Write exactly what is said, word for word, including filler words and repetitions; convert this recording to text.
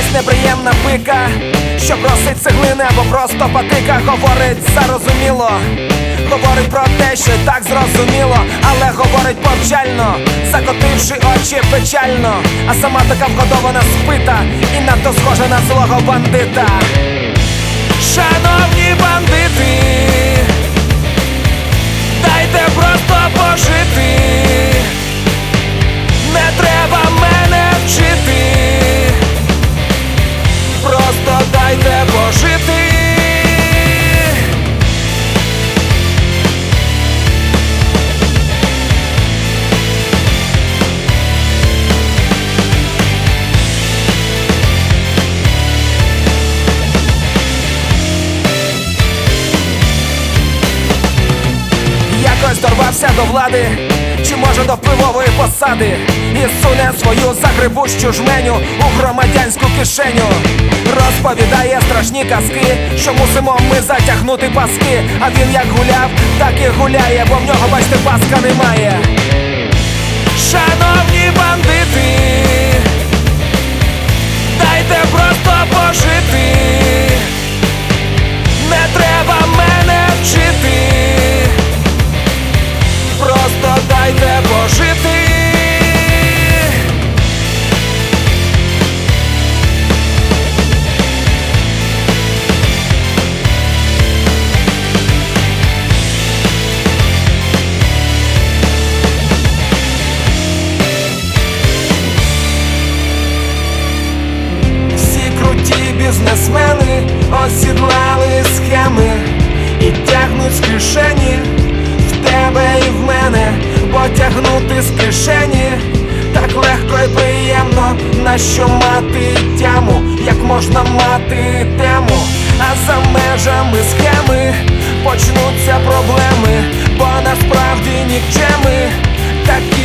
якась неприємна пика, що просить цеглини або просто патика. Говорить зарозуміло, говорить про те, що й так зрозуміло, але говорить повчально, закотивши очі печально. А сама така вгодована спита і надто схожа на злого бандита. Шановні бандити, дайте просто пожити, не треба мене вчити, просто дайте пожити. Якось дорвався до влади, чи може до впливової посади, і суне свою загребущу жменю у громадянську кишеню. Розповідає страшні казки, що мусимо ми затягнути паски. А він як гуляв, так і гуляє, бо в нього, бачите, паска немає. Шановні бандити, дайте просто пожити, не треба мене вчити, просто дайте пожити. Всі круті бізнесмени осідлали схеми і тягнуть з кишені в тебе і в мене, бо тягнути з кишені так легко і приємно. Нащо мати тяму, як можна мати тему? А за межами схеми почнуться проблеми, бо насправді нікчеми. Так